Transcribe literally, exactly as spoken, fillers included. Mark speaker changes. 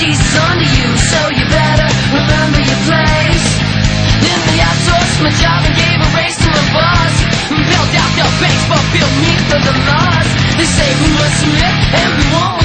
Speaker 1: Jesus under you, so you better remember your place. Then they outsourced my job and gave a raise to my boss. Built out the baseball field, me for the loss. They say we must submit and we won't